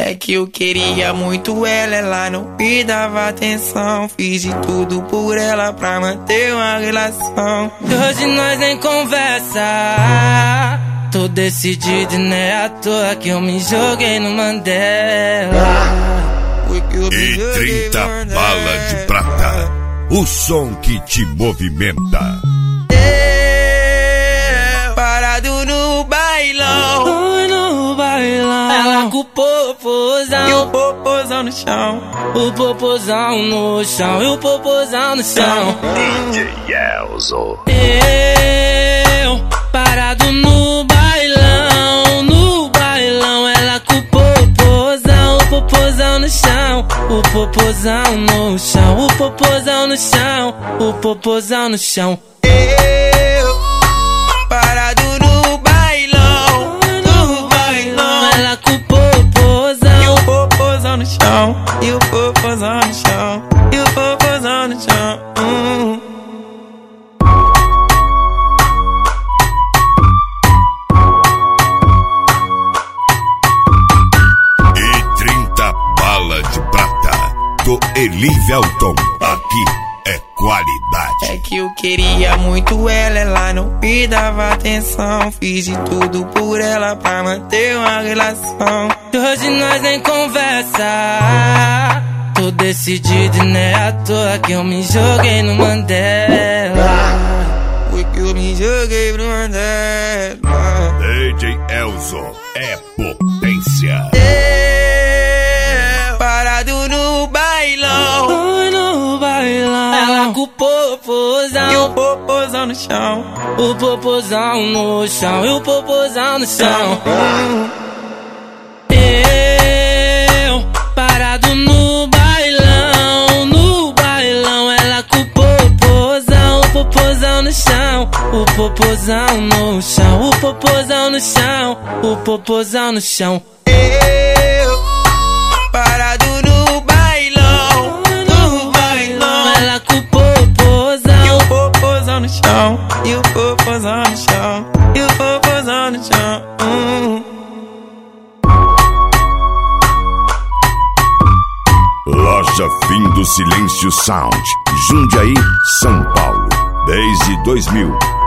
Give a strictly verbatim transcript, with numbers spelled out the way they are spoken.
É que eu queria muito ela, ela não me dava atenção. Fiz de tudo por ela pra manter uma relação. E hoje nós nem conversa. Tô decidido e não é à toa que eu me joguei no Mandela. E trinta balas de prata, o som que te movimenta. Eu, parado no bailão, Oi, no bailão. Ela com o popozão e o popozão no chão. O popozão no chão, e o popozão no chão. D J Elzo. Eu, parado no bailão, no bailão. Ela com o popozão, o popozão no chão. O popozão no chão, o popozão no chão. O popozão no chão. Eu, parado no bailão, no bailão. Ela com o popozão, e o popozão no chão, e o popozão no chão, e o popozão no chão. Hum. E trinta balas de prata, do Eli Velton. Aqui é qualidade. É que eu queria muito ela, ela não me dava atenção. Fiz de tudo por ela pra manter uma relação. E hoje nós nem conversa. Tô decidido e não é à toa que eu me joguei no Mandela. Foi que eu me joguei pro Mandela. D J Elzo é potência. Eu, parado no bailão, Oi, no bailão. Ela com o e o popozão, popozão no chão. o popozão no chão, e o popozão no chão. Eu, parado no bailão, no bailão. Ela com o popozão, o popozão no chão. O popozão no chão, o popozão no chão. O popozão no chão. Eu, parado no bailão, no bailão. Ela com o popozão, e o popozão no chão, e o popozão no chão, e o popozão no chão. Hum. Loja Fim do Silêncio Sound, Jundiaí, São Paulo. Desde dois mil.